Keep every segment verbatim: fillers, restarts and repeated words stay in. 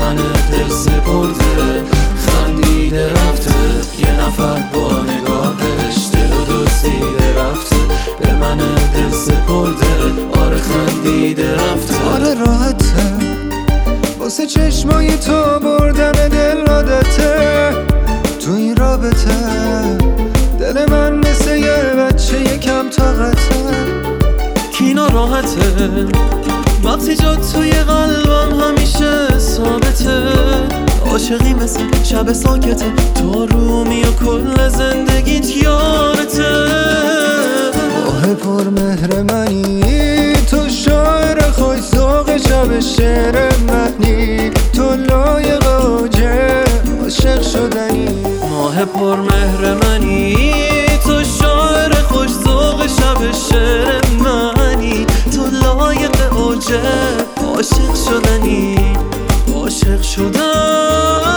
من دل سپرده، خندیده رفته. یه نفر با نگاهش دل و دزدیده رفته، به من دل سپرده. آره خندیده رفته. آره راحته واسه چشمای تو بردن دل عادته. تو این رابطه دل من مثل یه بچه یکم طاقته. کی ناراحته وقتی جا توی قلبم همیشه ثابته؟ عاشقی مثل شب ساکته، تو رومی و کل زندگیت یارته. ماه پر مهر منی، تو شاعر خوش ذوق شب شعر منی. تو لایق اوجه عاشق شدنی. ماه پر مهر منی، تو شاعر خوش ذوق شب شعر منی. تو لایق اوجه عاشق شدنی، عاشق شدنی.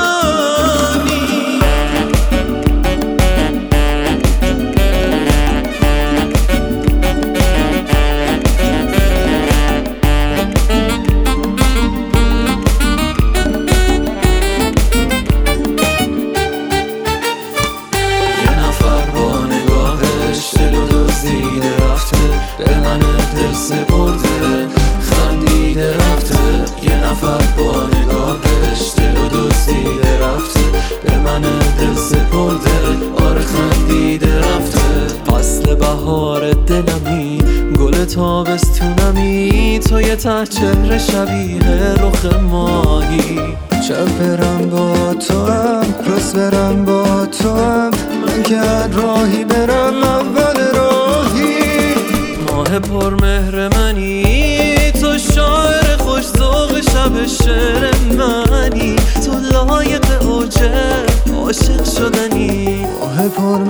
به من دل سپرده، خندیده رفته. یه نفر با نگاهش دل و دزدیده رفته، به من دل سپرده. آره خندیده رفته. فصل بهار دلمی، گل تابستونمی، تو یه ته چهره شبیه رخ ماهی. شب برم با تو هم، روز برم با تو هم، من که راهی برم اول راهی. ماه پر مهر منی، تو شاعر خوش ذوق شب شعر منی. تو لایق اوجه عاشق شدنی. ماه پر